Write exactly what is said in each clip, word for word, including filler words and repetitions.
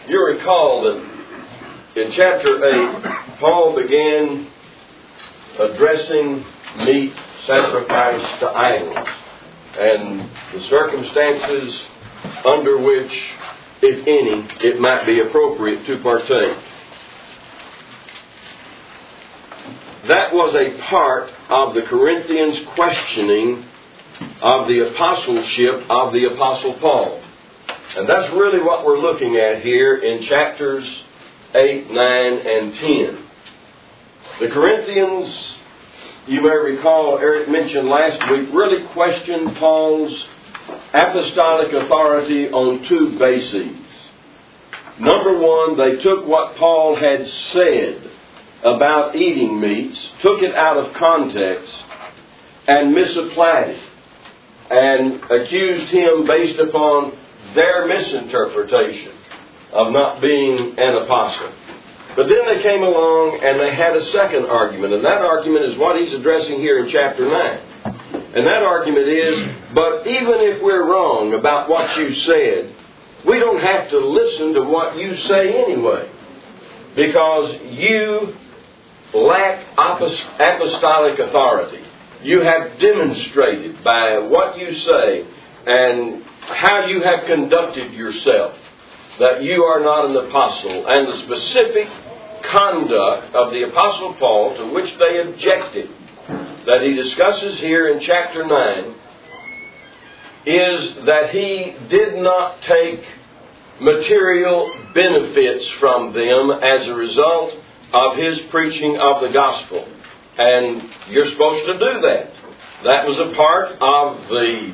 You recall that in chapter eight, Paul began addressing meat sacrificed to idols and the circumstances under which, if any, it might be appropriate to partake. That was a part of the Corinthians' questioning of the apostleship of the Apostle Paul. And that's really what we're looking at here in chapters eight, nine, and ten. The Corinthians, you may recall, Eric mentioned last week, really questioned Paul's apostolic authority on two bases. Number one, they took what Paul had said about eating meats, took it out of context, and misapplied it, and accused him based upon their misinterpretation of not being an apostle. But then they came along and they had a second argument, and that argument is what he's addressing here in chapter nine. And that argument is, but even if we're wrong about what you said, we don't have to listen to what you say anyway, because you lack apostolic authority. You have demonstrated by what you say and how you have conducted yourself that you are not an apostle. And the specific conduct of the Apostle Paul to which they objected, that he discusses here in chapter nine, is that he did not take material benefits from them as a result of his preaching of the gospel. And you're supposed to do that. That was a part of the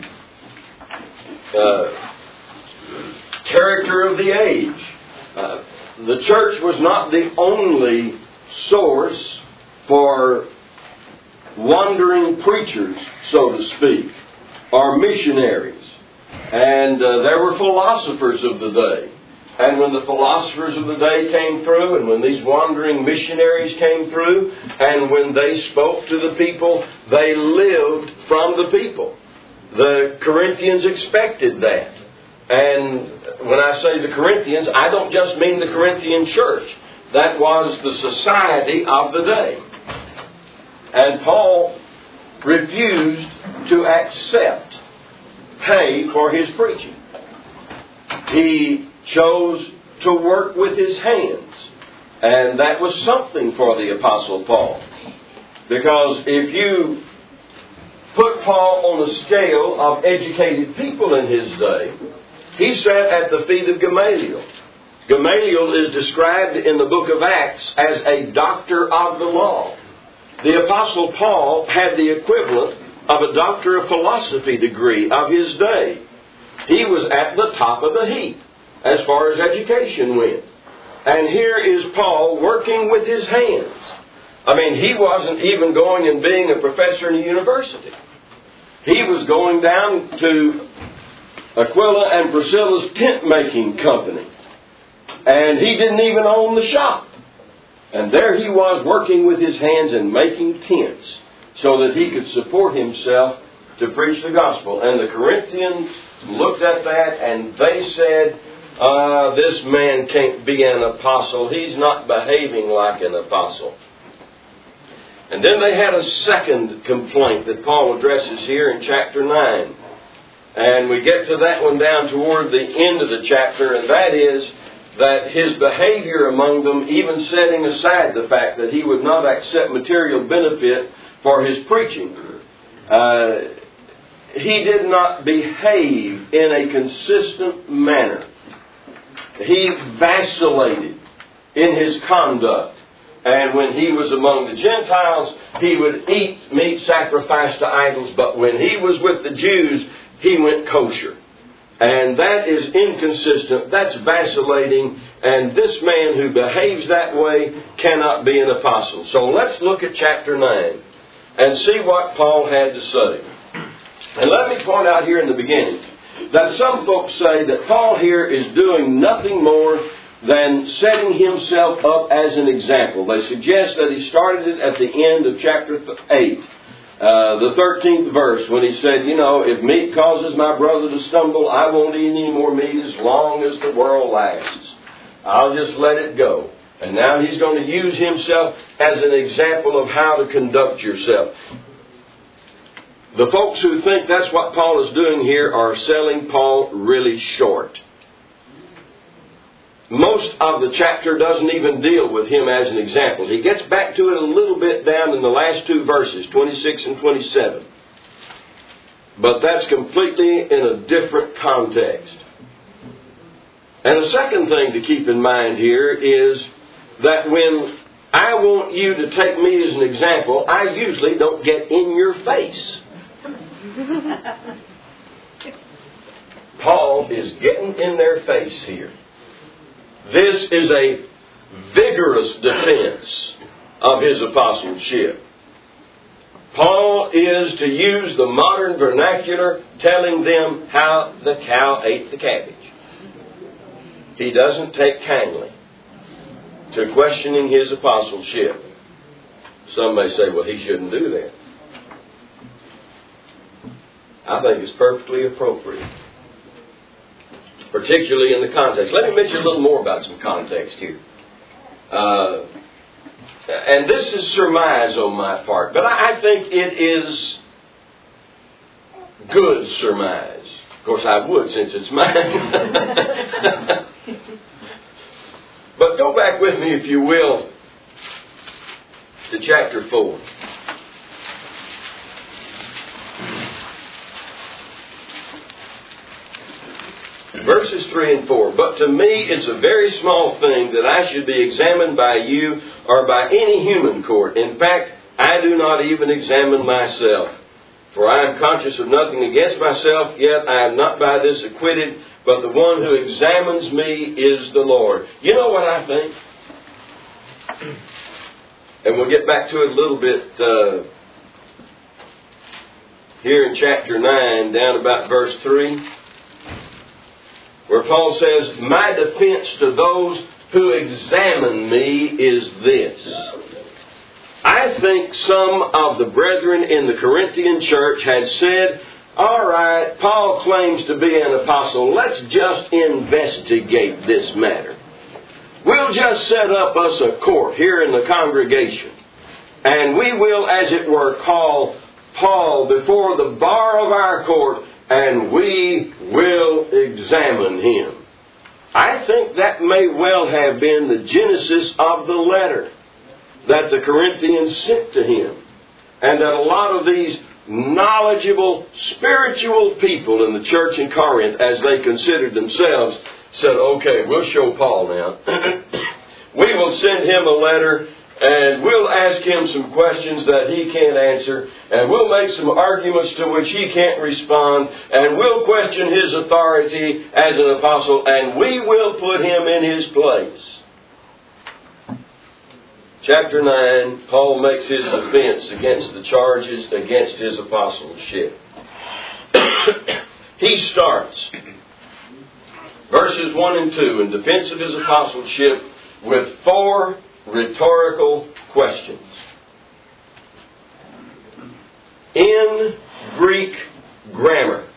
uh, character of the age. Uh, the church was not the only source for wandering preachers, so to speak, or missionaries. And uh, there were philosophers of the day. And when the philosophers of the day came through, and when these wandering missionaries came through, and when they spoke to the people, they lived from the people. The Corinthians expected that. And when I say the Corinthians, I don't just mean the Corinthian church. That was the society of the day. And Paul refused to accept pay for his preaching. He chose to work with his hands. And that was something for the Apostle Paul. Because if you put Paul on a scale of educated people in his day, he sat at the feet of Gamaliel. Gamaliel is described in the book of Acts as a doctor of the law. The Apostle Paul had the equivalent of a doctor of philosophy degree of his day. He was at the top of the heap as far as education went. And here is Paul working with his hands. I mean, he wasn't even going and being a professor in a university. He was going down to Aquila and Priscilla's tent-making company. And he didn't even own the shop. And there he was working with his hands and making tents so that he could support himself to preach the gospel. And the Corinthians looked at that and they said, uh, this man can't be an apostle. He's not behaving like an apostle. And then they had a second complaint that Paul addresses here in chapter nine. And we get to that one down toward the end of the chapter, and that is that his behavior among them, even setting aside the fact that he would not accept material benefit for his preaching, uh, he did not behave in a consistent manner. He vacillated in his conduct. And when he was among the Gentiles, he would eat meat sacrificed to idols. But when he was with the Jews, he went kosher. And that is inconsistent. That's vacillating. And this man who behaves that way cannot be an apostle. So let's look at chapter nine and see what Paul had to say. And let me point out here in the beginning that some folks say that Paul here is doing nothing more than setting himself up as an example. They suggest that he started it at the end of chapter eight. Uh, the thirteenth verse, when he said, you know, if meat causes my brother to stumble, I won't eat any more meat as long as the world lasts. I'll just let it go. And now he's going to use himself as an example of how to conduct yourself. The folks who think that's what Paul is doing here are selling Paul really short. Most of the chapter doesn't even deal with him as an example. He gets back to it a little bit down in the last two verses, twenty-six and twenty-seven. But that's completely in a different context. And the second thing to keep in mind here is that when I want you to take me as an example, I usually don't get in your face. Paul is getting in their face here. This is a vigorous defense of his apostleship. Paul is, to use the modern vernacular, telling them how the cow ate the cabbage. He doesn't take kindly to questioning his apostleship. Some may say, well, he shouldn't do that. I think it's perfectly appropriate, particularly in the context. Let me mention a little more about some context here. Uh, and this is surmise on my part, but I think it is good surmise. Of course, I would, since it's mine. But go back with me, if you will, to chapter four. Verses three and four. But to me it's a very small thing that I should be examined by you or by any human court. In fact, I do not even examine myself. For I am conscious of nothing against myself, yet I am not by this acquitted, but the one who examines me is the Lord. You know what I think? And we'll get back to it a little bit uh, here in chapter nine, down about verse three, where Paul says, my defense to those who examine me is this. I think some of the brethren in the Corinthian church had said, all right, Paul claims to be an apostle. Let's just investigate this matter. We'll just set up us a court here in the congregation. And we will, as it were, call Paul before the bar of our court, and we will examine him. I think that may well have been the genesis of the letter that the Corinthians sent to him. And that a lot of these knowledgeable, spiritual people in the church in Corinth, as they considered themselves, said, okay, we'll show Paul now. We will send him a letter, and we'll ask him some questions that he can't answer, and we'll make some arguments to which he can't respond, and we'll question his authority as an apostle, and we will put him in his place. Chapter nine, Paul makes his defense against the charges against his apostleship. He starts verses one and two in defense of his apostleship with four rhetorical questions. In Greek grammar,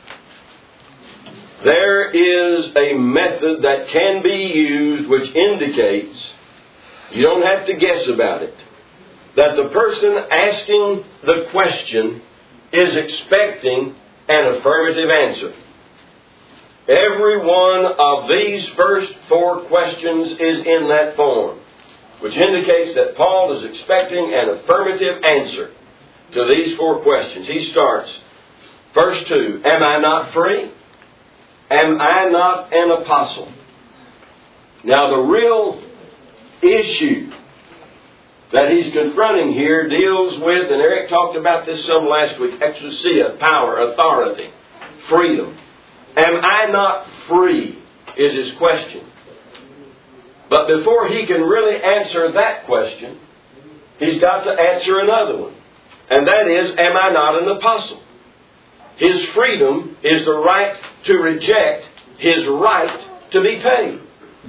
there is a method that can be used which indicates, you don't have to guess about it, that the person asking the question is expecting an affirmative answer. Every one of these first four questions is in that form, which indicates that Paul is expecting an affirmative answer to these four questions. He starts, verse two, am I not free? Am I not an apostle? Now the real issue that he's confronting here deals with, and Eric talked about this some last week, exousia, power, authority, freedom. Am I not free is his question. But before he can really answer that question, he's got to answer another one. And that is, am I not an apostle? His freedom is the right to reject his right to be paid.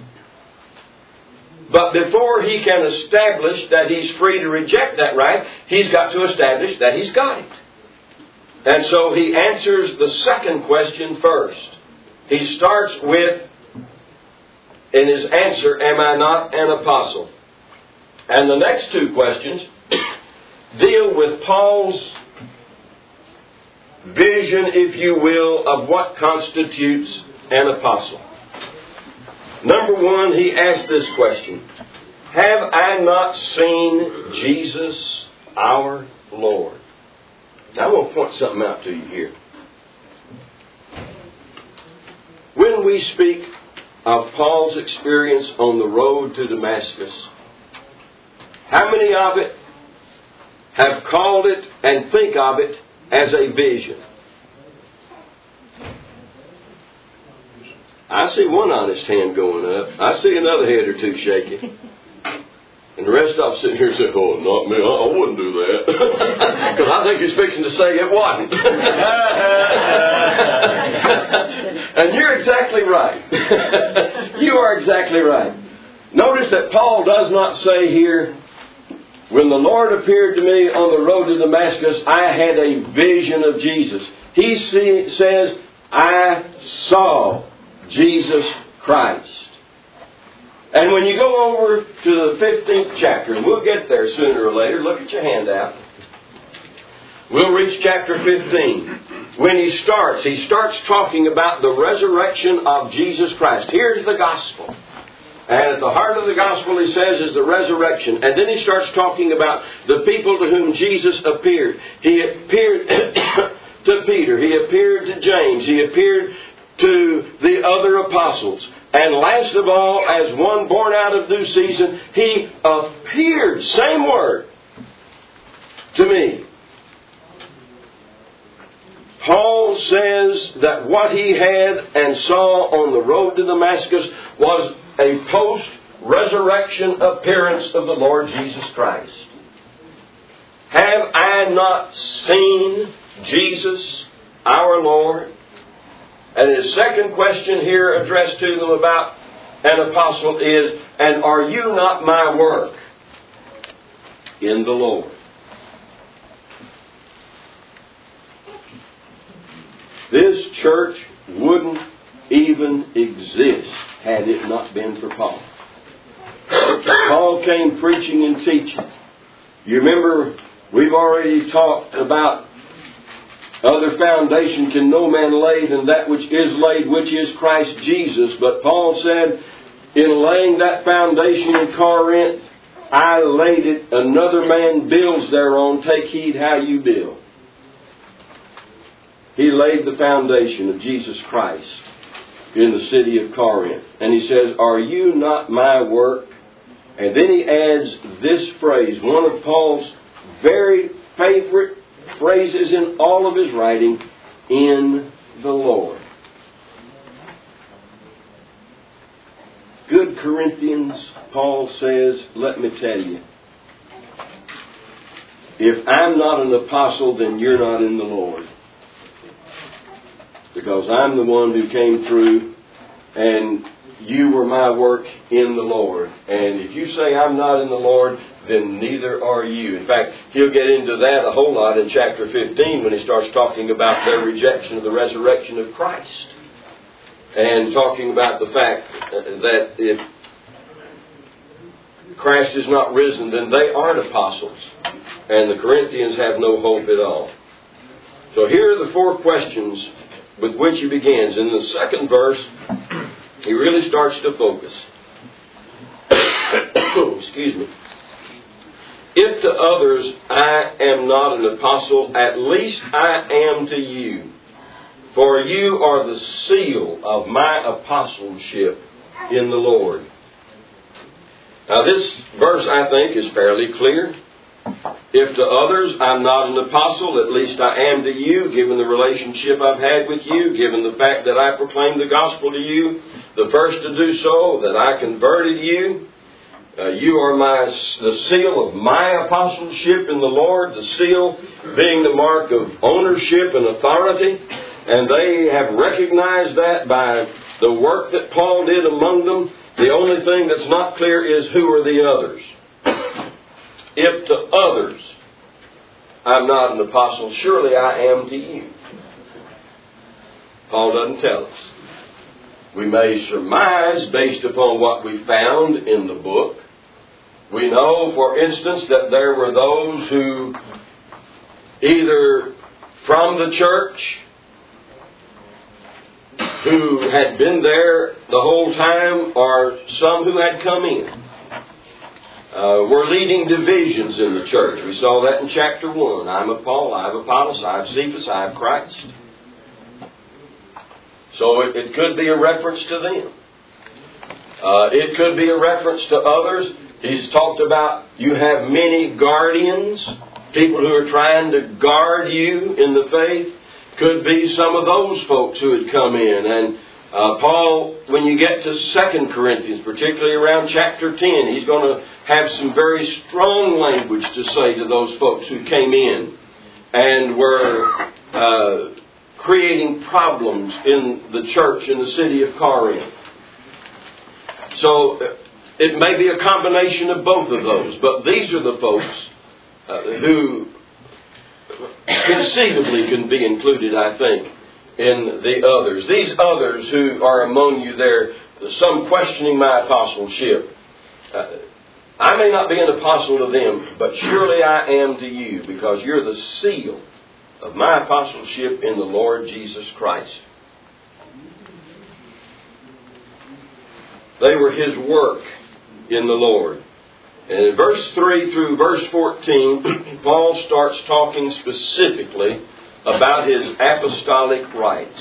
But before he can establish that he's free to reject that right, he's got to establish that he's got it. And so he answers the second question first. He starts with, in his answer, am I not an apostle? And the next two questions deal with Paul's vision, if you will, of what constitutes an apostle. Number one, he asked this question: have I not seen Jesus our Lord? Now I want to point something out to you here. When we speak of Paul's experience on the road to Damascus, how many of it have called it and think of it as a vision? I see one honest hand going up. I see another head or two shaking. And the rest of us sitting here saying, oh, not me, I, I wouldn't do that. Because I think he's fixing to say it wasn't. And you're exactly right. You are exactly right. Notice that Paul does not say here, when the Lord appeared to me on the road to Damascus, I had a vision of Jesus. He see, says, I saw Jesus Christ. And when you go over to the fifteenth chapter, and we'll get there sooner or later, look at your handout. We'll reach chapter fifteen. When he starts, he starts talking about the resurrection of Jesus Christ. Here's the gospel. And at the heart of the gospel, he says, is the resurrection. And then he starts talking about the people to whom Jesus appeared. He appeared to Peter. He appeared to James. He appeared to the other apostles. And last of all, as one born out of due season, he appeared, same word, to me. Paul says that what he had and saw on the road to Damascus was a post-resurrection appearance of the Lord Jesus Christ. Have I not seen Jesus, our Lord? And his second question here addressed to them about an apostle is, and are you not my work in the Lord? This church wouldn't even exist had it not been for Paul. Paul came preaching and teaching. You remember, we've already talked about other foundation can no man lay than that which is laid, which is Christ Jesus. But Paul said, in laying that foundation in Corinth, I laid it, another man builds thereon, take heed how you build. He laid the foundation of Jesus Christ in the city of Corinth. And he says, are you not my work? And then he adds this phrase, one of Paul's very favorite phrases in all of his writing, in the Lord. Good Corinthians, Paul says, let me tell you, if I'm not an apostle, then you're not in the Lord. Because I'm the one who came through and you were my work in the Lord. And if you say I'm not in the Lord, then neither are you. In fact, he'll get into that a whole lot in chapter fifteen when he starts talking about their rejection of the resurrection of Christ. And talking about the fact that if Christ is not risen, then they aren't apostles. And the Corinthians have no hope at all. So here are the four questions with which he begins. In the second verse, he really starts to focus. Excuse me. If to others I am not an apostle, at least I am to you. For you are the seal of my apostleship in the Lord. Now this verse, I think, is fairly clear. If to others I'm not an apostle, at least I am to you, given the relationship I've had with you, given the fact that I proclaimed the gospel to you, the first to do so, that I converted you. Uh, you are my the seal of my apostleship in the Lord, the seal being the mark of ownership and authority. And they have recognized that by the work that Paul did among them. The only thing that's not clear is who are the others. If to others I'm not an apostle, surely I am to you. Paul doesn't tell us. We may surmise based upon what we found in the book. We know, for instance, that there were those who either from the church who had been there the whole time, or some who had come in, uh, were leading divisions in the church. We saw that in chapter one. I'm of Paul, I have Apollos, I have Cephas, I have Christ. So it, it could be a reference to them. Uh, it could be a reference to others. He's talked about you have many guardians, people who are trying to guard you in the faith. Could be some of those folks who had come in. And uh, Paul, when you get to Second Corinthians, particularly around chapter ten, he's going to have some very strong language to say to those folks who came in and were uh, creating problems in the church in the city of Corinth. So it may be a combination of both of those, but these are the folks uh, who conceivably can be included, I think, in the others. These others who are among you there, some questioning my apostleship. Uh, I may not be an apostle to them, but surely I am to you, because you're the seal of my apostleship in the Lord Jesus Christ. They were His work in the Lord. And in verse three through verse fourteen, Paul starts talking specifically about his apostolic rights.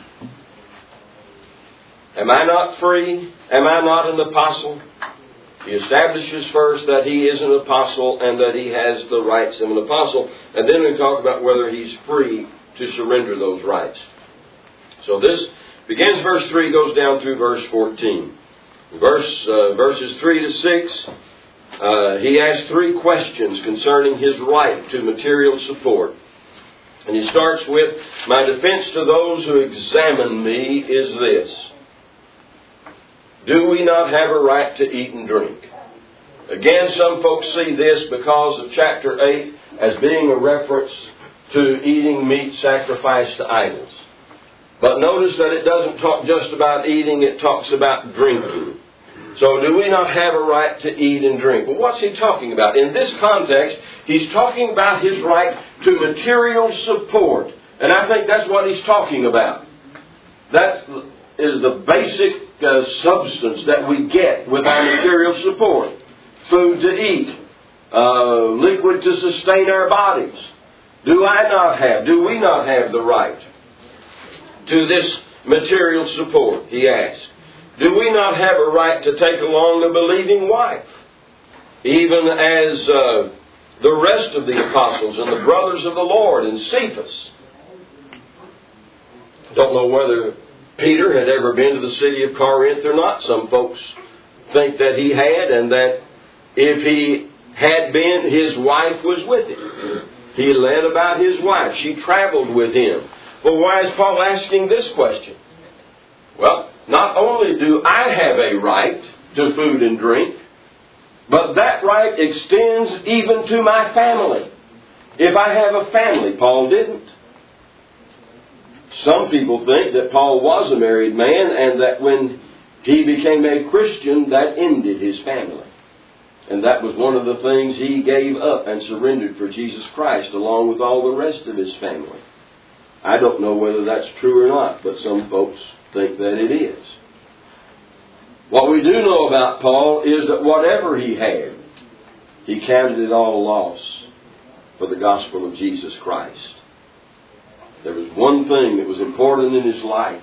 Am I not free? Am I not an apostle? He establishes first that he is an apostle and that he has the rights of an apostle. And then we talk about whether he's free to surrender those rights. So this begins verse three, goes down through verse fourteen. Verse, uh, verses three to six, uh, he asks three questions concerning his right to material support. And he starts with, my defense to those who examine me is this: do we not have a right to eat and drink? Again, some folks see this because of chapter eight as being a reference to eating meat sacrificed to idols. But notice that it doesn't talk just about eating, it talks about drinking. So do we not have a right to eat and drink? Well, what's he talking about? In this context, he's talking about his right to material support. And I think that's what he's talking about. That is the basic uh, substance that we get with our material support. Food to eat, uh, liquid to sustain our bodies. Do I not have, do we not have the right to this material support, he asks. Do we not have a right to take along a believing wife? Even as uh, the rest of the apostles and the brothers of the Lord and Cephas. Don't know whether Peter had ever been to the city of Corinth or not. Some folks think that he had, and that if he had been, his wife was with him. He led about his wife. She traveled with him. Well, why is Paul asking this question? Well, not only do I have a right to food and drink, but that right extends even to my family. If I have a family, Paul didn't. Some people think that Paul was a married man and that when he became a Christian, that ended his family. And that was one of the things he gave up and surrendered for Jesus Christ along with all the rest of his family. I don't know whether that's true or not, but some folks think that it is. What we do know about Paul is that whatever he had, he counted it all loss for the gospel of Jesus Christ. There was one thing that was important in his life.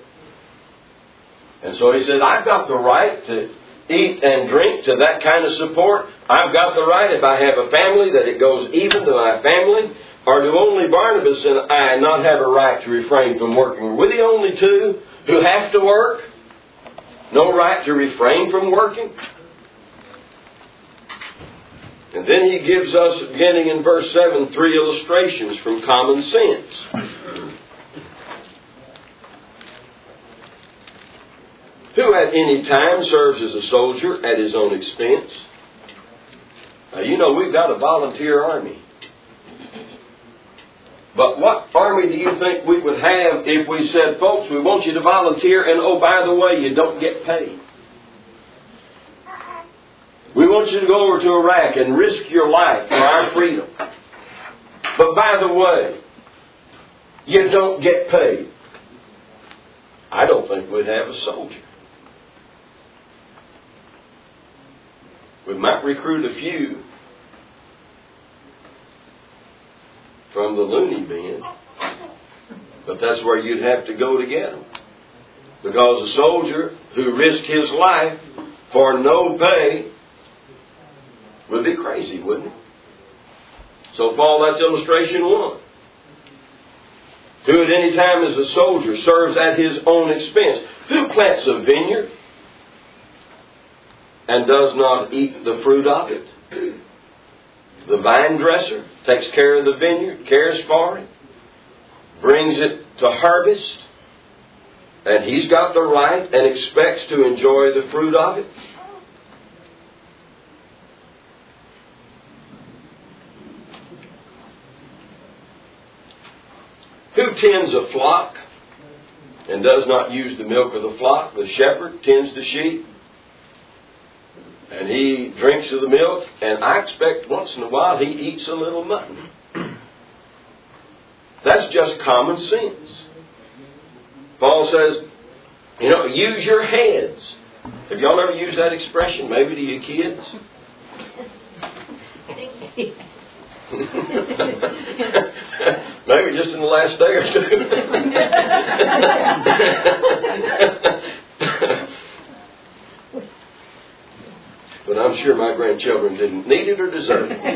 And so he said, I've got the right to eat and drink to that kind of support. I've got the right, if I have a family, that it goes even to my family. Or do only Barnabas and I not have a right to refrain from working? We're the only two who have to work. No right to refrain from working. And then he gives us, beginning in verse seven, three illustrations from common sense. Who at any time serves as a soldier at his own expense? Now, you know, we've got a volunteer army. But what army do you think we would have if we said, folks, we want you to volunteer, and oh, by the way, you don't get paid. We want you to go over to Iraq and risk your life for our freedom. But by the way, you don't get paid. I don't think we'd have a soldier. We might recruit a few from the loony bin, but that's where you'd have to go to get them. Because a soldier who risked his life for no pay would be crazy, wouldn't it? So, Paul, that's illustration one. Who at any time as a soldier serves at his own expense. Who plants a vineyard and does not eat the fruit of it? The vine dresser takes care of the vineyard, cares for it, brings it to harvest, and he's got the right and expects to enjoy the fruit of it. Who tends a flock and does not use the milk of the flock? The shepherd tends the sheep, and he drinks of the milk, and I expect once in a while he eats a little mutton. That's just common sense. Paul says, you know, use your heads. Have y'all ever used that expression, maybe to your kids? Maybe just in the last day or two. But I'm sure my grandchildren didn't need it or deserve it.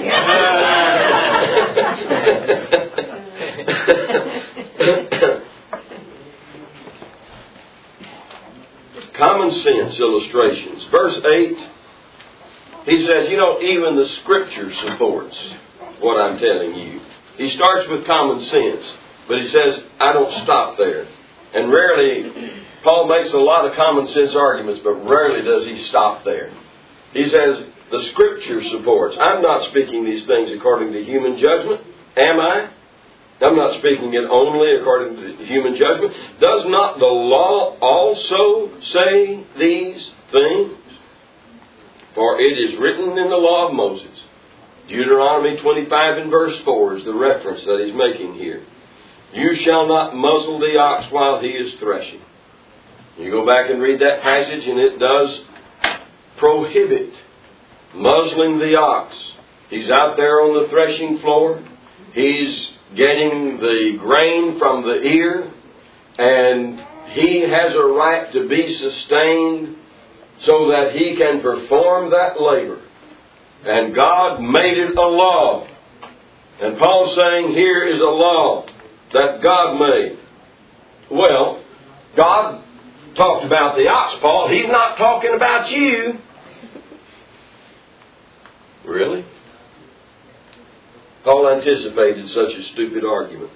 Common sense illustrations. Verse eight, he says, you know, even the Scripture supports what I'm telling you. He starts with common sense, but he says, I don't stop there. And rarely, Paul makes a lot of common sense arguments, but rarely does he stop there. He says, the Scripture supports. I'm not speaking these things according to human judgment, am I? I'm not speaking it only according to human judgment. Does not the law also say these things? For it is written in the law of Moses. Deuteronomy twenty-five and verse four is the reference that he's making here. You shall not muzzle the ox while he is threshing. You go back and read that passage, and it does prohibit muzzling the ox. He's out there on the threshing floor. He's getting the grain from the ear, and he has a right to be sustained so that he can perform that labor. And God made it a law. And Paul's saying here is a law that God made. Well, God talked about the ox, Paul. He's not talking about you. Really? Paul anticipated such a stupid argument.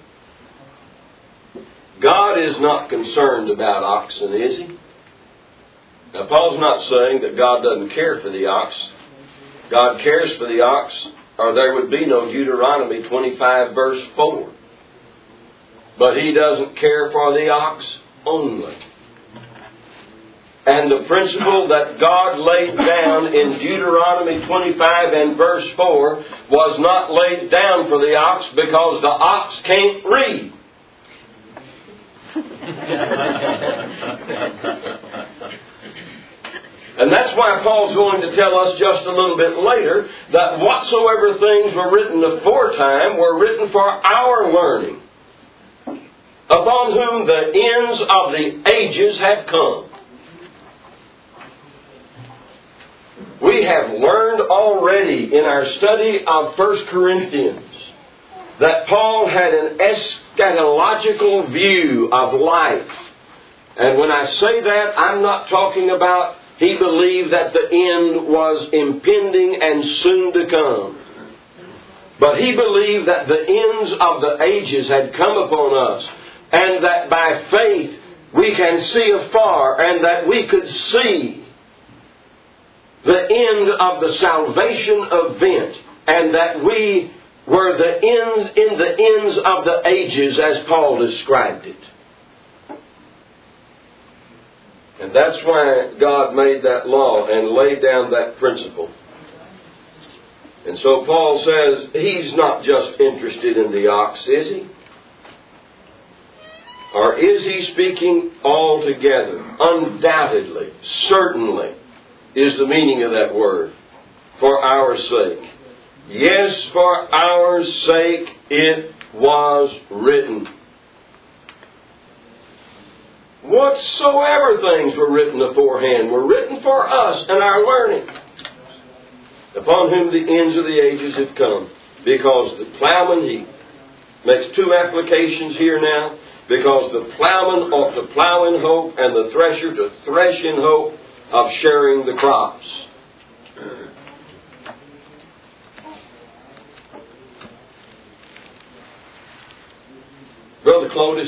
God is not concerned about oxen, is he? Now, Paul's not saying that God doesn't care for the ox. God cares for the ox, or there would be no Deuteronomy twenty-five verse four. But he doesn't care for the ox only. And the principle that God laid down in Deuteronomy twenty-five and verse four was not laid down for the ox because the ox can't read. And that's why Paul's going to tell us just a little bit later that whatsoever things were written aforetime were written for our learning, upon whom the ends of the ages have come. We have learned already in our study of First Corinthians that Paul had an eschatological view of life. And when I say that, I'm not talking about he believed that the end was impending and soon to come. But he believed that the ends of the ages had come upon us, and that by faith we can see afar, and that we could see the end of the salvation event, and that we were the ends, in the ends of the ages as Paul described it. And that's why God made that law and laid down that principle. And so Paul says he's not just interested in the ox, is he? Or is he speaking altogether? Undoubtedly, certainly is the meaning of that word. For our sake. Yes, for our sake it was written. Whatsoever things were written aforehand were written for us and our learning, upon whom the ends of the ages have come. Because the plowman, he makes two applications here now. Because the plowman ought to plow in hope, and the thresher to thresh in hope of sharing the crops. Brother Clotis,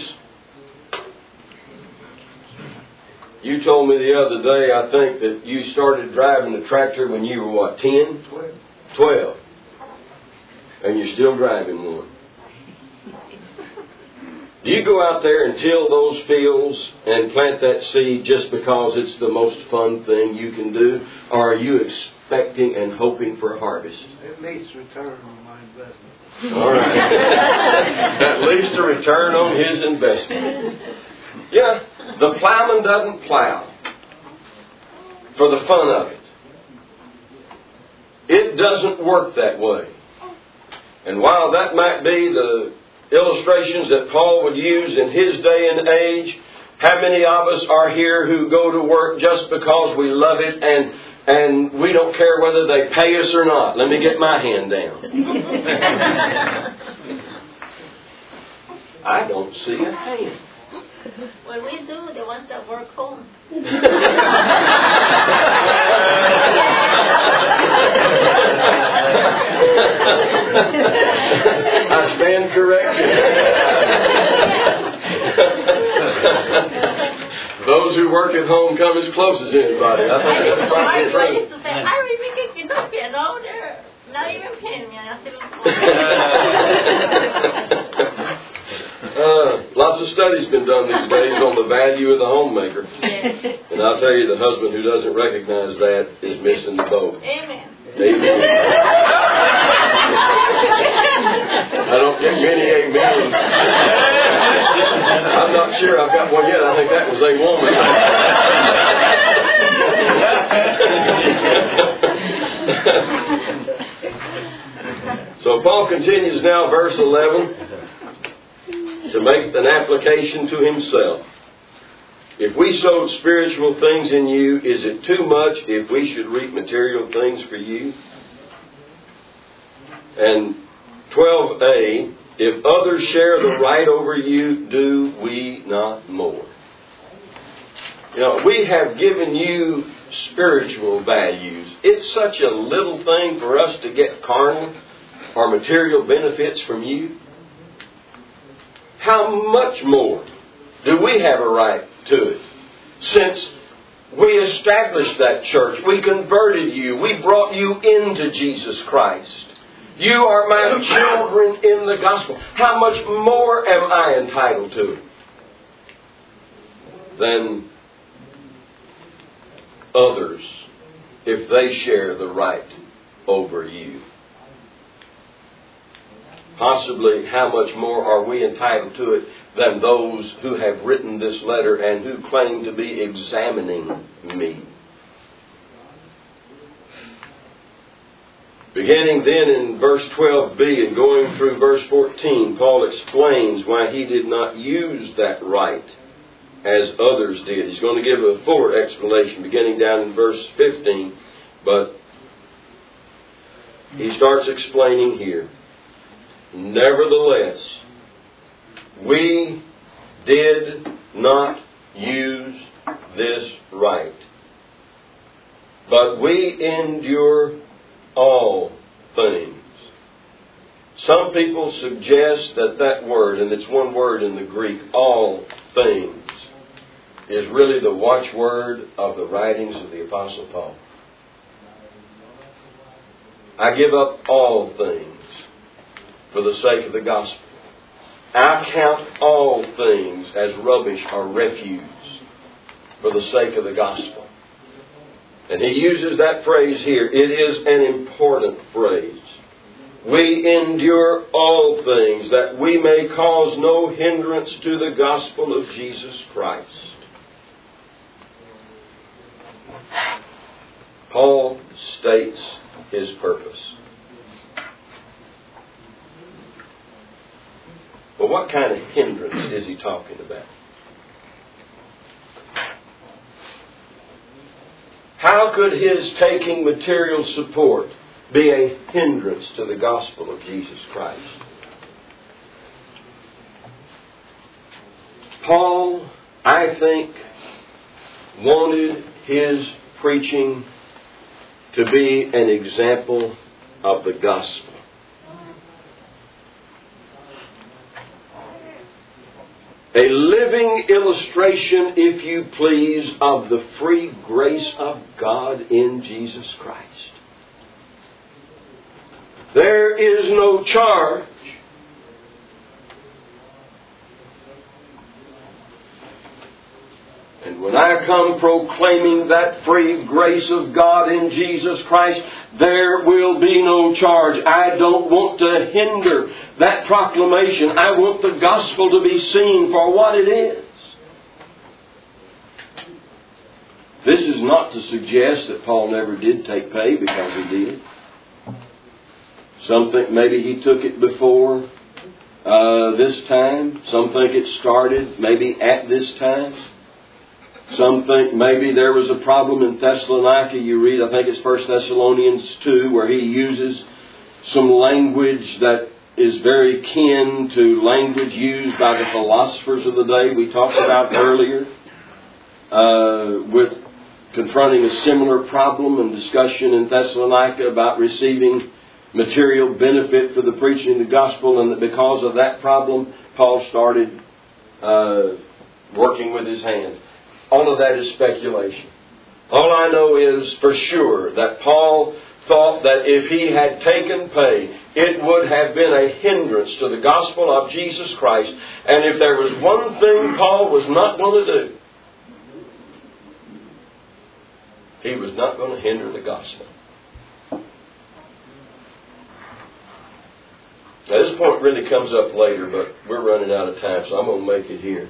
you told me the other day, I think, that you started driving the tractor when you were, what, ten? Twelve. Twelve. And you're still driving one. Do you go out there and till those fields and plant that seed just because it's the most fun thing you can do? Or are you expecting and hoping for a harvest? At least return on my investment. All right. At least a return on his investment. Yeah, the plowman doesn't plow for the fun of it. It doesn't work that way. And while that might be the illustrations that Paul would use in his day and age, how many of us are here who go to work just because we love it and and we don't care whether they pay us or not? Let me get my hand down. I don't see a hand. Well, we do, the ones that work home. I stand corrected. Those who work at home come as close as anybody. I think that's probably true. I used to say, I really get you up here. No, they're not even paying me. I said, uh, lots of studies been done these days on the value of the homemaker. yes. And I'll tell you, the husband who doesn't recognize that is missing the boat. Amen. Amen. I don't get many amens. I'm not sure I've got one yet. I think that was a woman. So Paul continues now, verse eleven, to make an application to himself. If we sowed spiritual things in you, is it too much if we should reap material things for you? And twelve a, if others share the right over you, do we not more? You know, we have given you spiritual values. It's such a little thing for us to get carnal or material benefits from you. How much more do we have a right to it? Since we established that church, we converted you, we brought you into Jesus Christ. You are my children in the gospel. How much more am I entitled to than others if they share the right over you? Possibly how much more are we entitled to it than those who have written this letter and who claim to be examining me? Beginning then in verse twelve b and going through verse fourteen, Paul explains why he did not use that right as others did. He's going to give a fuller explanation beginning down in verse fifteen, but he starts explaining here. Nevertheless, we did not use this right, but we endure all things. Some people suggest that that word, and it's one word in the Greek, all things, is really the watchword of the writings of the Apostle Paul. I give up all things for the sake of the gospel. I count all things as rubbish or refuse for the sake of the gospel. And he uses that phrase here. It is an important phrase. We endure all things that we may cause no hindrance to the gospel of Jesus Christ. Paul states his purpose. But what kind of hindrance is he talking about? How could his taking material support be a hindrance to the gospel of Jesus Christ? Paul, I think, wanted his preaching to be an example of the gospel. A living illustration, if you please, of the free grace of God in Jesus Christ. There is no charge. And when I come proclaiming that free grace of God in Jesus Christ, there will be no charge. I don't want to hinder that proclamation. I want the gospel to be seen for what it is. This is not to suggest that Paul never did take pay, because he did. Some think maybe he took it before uh, this time. Some think it started maybe at this time. Some think maybe there was a problem in Thessalonica. You read, I think it's First Thessalonians two, where he uses some language that is very kin to language used by the philosophers of the day we talked about earlier, uh, with confronting a similar problem and discussion in Thessalonica about receiving material benefit for the preaching of the gospel, and that because of that problem, Paul started uh, working with his hands. All of that is speculation. All I know is for sure that Paul thought that if he had taken pay, it would have been a hindrance to the gospel of Jesus Christ. And if there was one thing Paul was not going to do, he was not going to hinder the gospel. Now, this point really comes up later, but we're running out of time, so I'm going to make it here.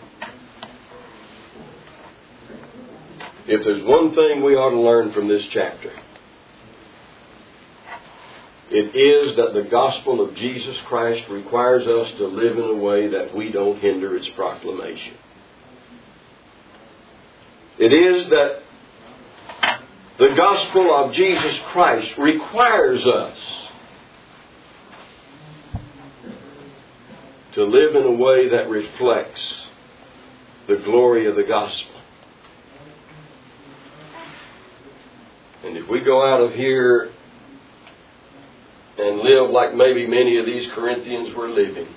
If there's one thing we ought to learn from this chapter, it is that the gospel of Jesus Christ requires us to live in a way that we don't hinder its proclamation. It is that the gospel of Jesus Christ requires us to live in a way that reflects the glory of the gospel. And if we go out of here and live like maybe many of these Corinthians were living,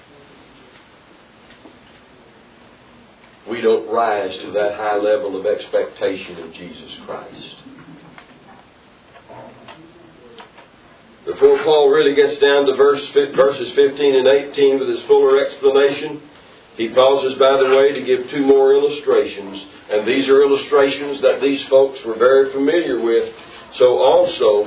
we don't rise to that high level of expectation of Jesus Christ. Before Paul really gets down to verse, verses fifteen and eighteen with his fuller explanation, he pauses, by the way, to give two more illustrations. And these are illustrations that these folks were very familiar with. So also,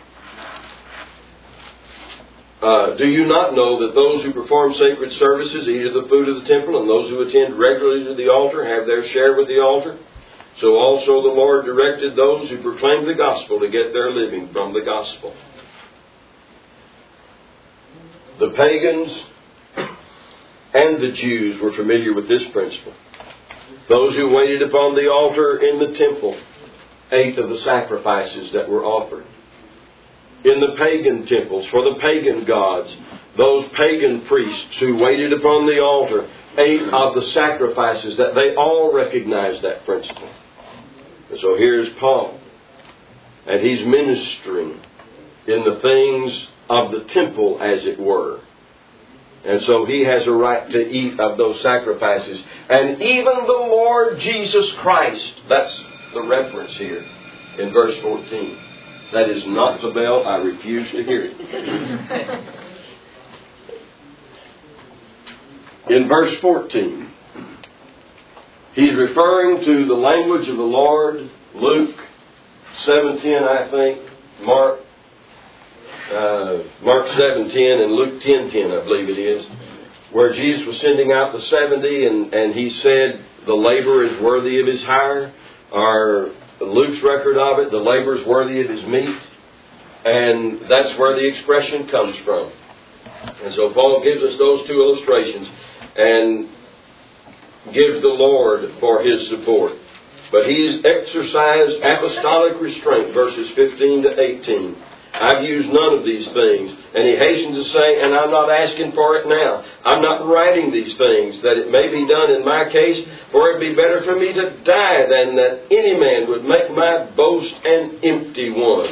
uh, do you not know that those who perform sacred services eat of the food of the temple, and those who attend regularly to the altar have their share with the altar? So also the Lord directed those who proclaim the gospel to get their living from the gospel. The pagans and the Jews were familiar with this principle. Those who waited upon the altar in the temple ate of the sacrifices that were offered. In the pagan temples, for the pagan gods, those pagan priests who waited upon the altar ate of the sacrifices, that they all recognized that principle. And so here's Paul, and he's ministering in the things of the temple, as it were. And so he has a right to eat of those sacrifices. And even the Lord Jesus Christ, that's the reference here in verse fourteen. That is not the bell. I refuse to hear it. in verse fourteen. He's referring to the language of the Lord, Luke seven ten, I think, Mark uh, Mark seven ten, and Luke ten ten, I believe it is, where Jesus was sending out the seventy, and, and He said, the laborer is worthy of his hire. Or Luke's record of it, the laborer is worthy of his meat. And that's where the expression comes from. And so Paul gives us those two illustrations and gives the Lord for His support. But He's exercised apostolic restraint, verses fifteen to eighteen. I've used none of these things. And he hastens to say, and I'm not asking for it now. I'm not writing these things, that it may be done in my case, for it would be better for me to die than that any man would make my boast an empty one.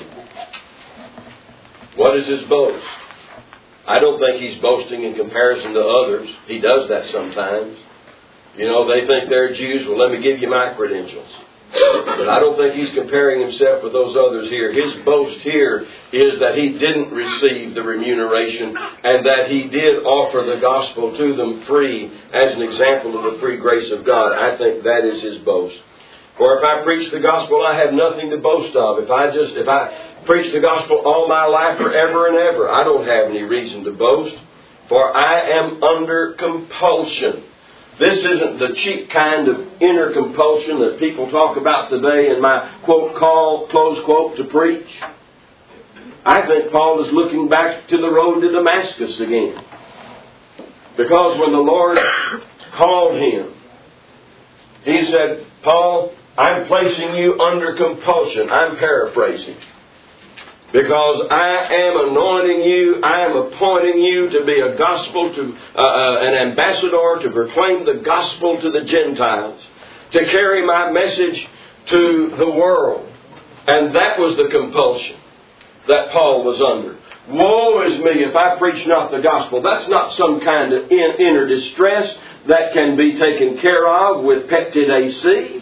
What is his boast? I don't think he's boasting in comparison to others. He does that sometimes. You know, they think they're Jews. Well, let me give you my credentials. But I don't think he's comparing himself with those others here. His boast here is that he didn't receive the remuneration and that he did offer the gospel to them free as an example of the free grace of God. I think that is his boast. For if I preach the gospel, I have nothing to boast of. If I just, if I preach the gospel all my life forever and ever, I don't have any reason to boast. For I am under compulsion. This isn't the cheap kind of inner compulsion that people talk about today in my quote, call, close quote, to preach. I think Paul is looking back to the road to Damascus again. Because when the Lord called him, He said, Paul, I'm placing you under compulsion. I'm paraphrasing. Because I am anointing you, I am appointing you to be a gospel, to uh, uh, an ambassador, to proclaim the gospel to the Gentiles, to carry my message to the world. And that was the compulsion that Paul was under. Woe is me if I preach not the gospel. That's not some kind of in, inner distress that can be taken care of with Peptid A C.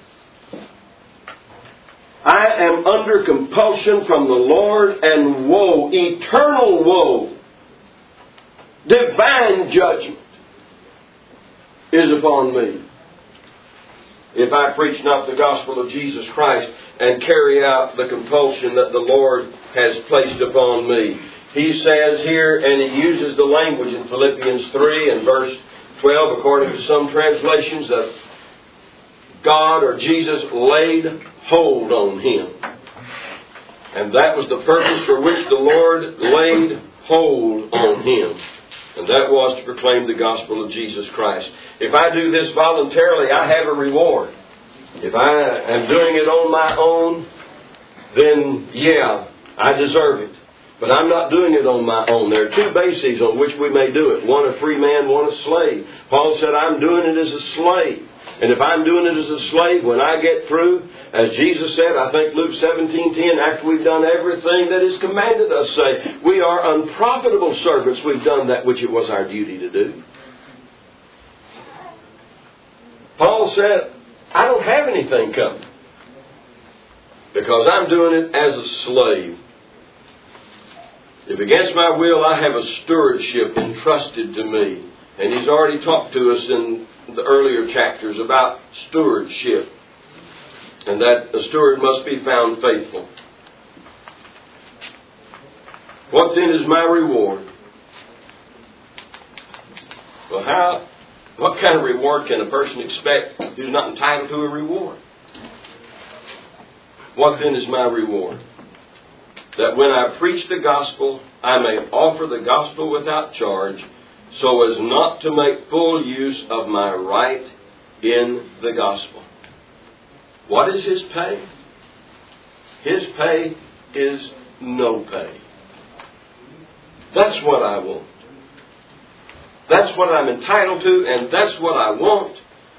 I am under compulsion from the Lord, and woe, eternal woe, divine judgment is upon me if I preach not the gospel of Jesus Christ and carry out the compulsion that the Lord has placed upon me. He says here, and he uses the language in Philippians three and verse twelve, according to some translations, that God or Jesus laid hold on him. And that was the purpose for which the Lord laid hold on him. And that was to proclaim the gospel of Jesus Christ. If I do this voluntarily, I have a reward. If I am doing it on my own, then yeah, I deserve it. But I'm not doing it on my own. There are two bases on which we may do it. One a free man, one a slave. Paul said, I'm doing it as a slave. And if I'm doing it as a slave, when I get through, as Jesus said, I think Luke seventeen ten, after we've done everything that is commanded us, say, we are unprofitable servants. We've done that which it was our duty to do. Paul said, I don't have anything coming because I'm doing it as a slave. If against my will I have a stewardship entrusted to me, and he's already talked to us in the earlier chapters about stewardship, and that a steward must be found faithful. What then is my reward? Well, how, what kind of reward can a person expect who's not entitled to a reward? What then is my reward? That when I preach the gospel, I may offer the gospel without charge, so as not to make full use of my right in the gospel. What is his pay? His pay is no pay. That's what I want. That's what I'm entitled to, and that's what I want.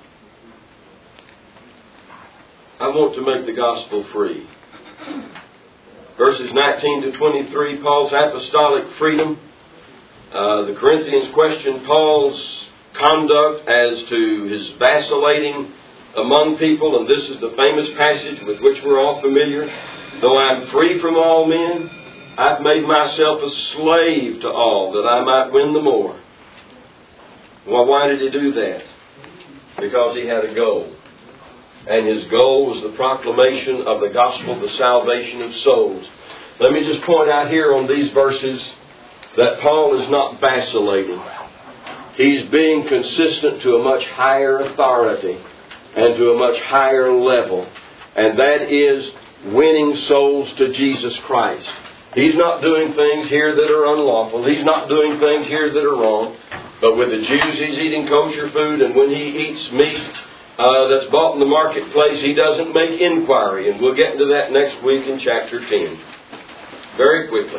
I want to make the gospel free. Verses nineteen to twenty-three, Paul's apostolic freedom. Uh, the Corinthians questioned Paul's conduct as to his vacillating among people, and this is the famous passage with which we're all familiar. Though I'm free from all men, I've made myself a slave to all, that I might win the more. Well, why did he do that? Because he had a goal. And his goal was the proclamation of the gospel, the salvation of souls. Let me just point out here on these verses that Paul is not vacillating. He's being consistent to a much higher authority and to a much higher level. And that is winning souls to Jesus Christ. He's not doing things here that are unlawful. He's not doing things here that are wrong. But with the Jews, he's eating kosher food. And when he eats meat uh, that's bought in the marketplace, he doesn't make inquiry. And we'll get into that next week in chapter ten. Very quickly.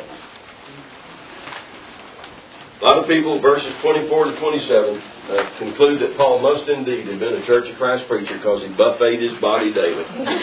A lot of people, verses twenty-four to twenty-seven, uh, conclude that Paul must indeed have been a Church of Christ preacher because he buffeted his body daily.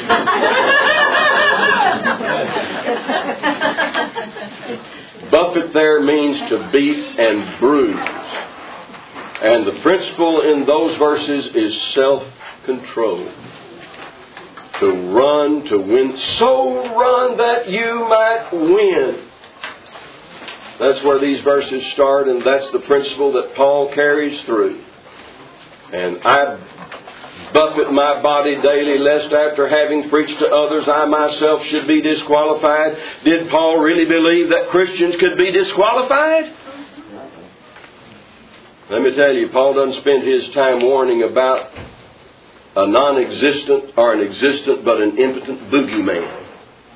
Buffet there means to beat and bruise. And the principle in those verses is self-control. To run, to win. So run that you might win. That's where these verses start, and that's the principle that Paul carries through. And I buffet my body daily, lest after having preached to others, I myself should be disqualified. Did Paul really believe that Christians could be disqualified? Let me tell you, Paul doesn't spend his time warning about a non-existent or an existent but an impotent boogeyman.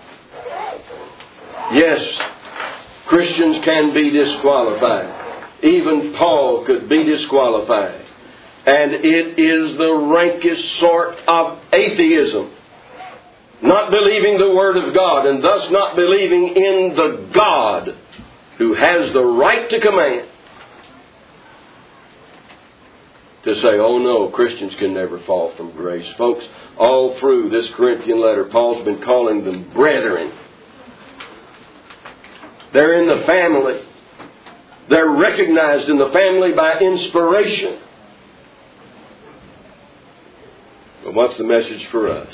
Yes, Christians can be disqualified. Even Paul could be disqualified. And it is the rankest sort of atheism. Not believing the Word of God, and thus not believing in the God who has the right to command. To say, oh no, Christians can never fall from grace. Folks, all through this Corinthian letter, Paul's been calling them brethren. They're in the family. They're recognized in the family by inspiration. But what's the message for us?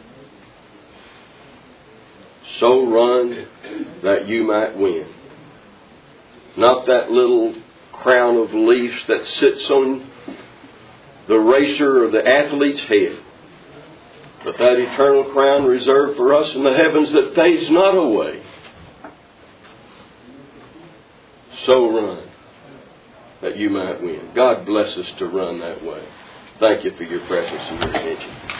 So run that you might win. Not that little crown of leaves that sits on the racer or the athlete's head, but that eternal crown reserved for us in the heavens that fades not away. So run that you might win. God bless us to run that way. Thank you for your presence and your attention.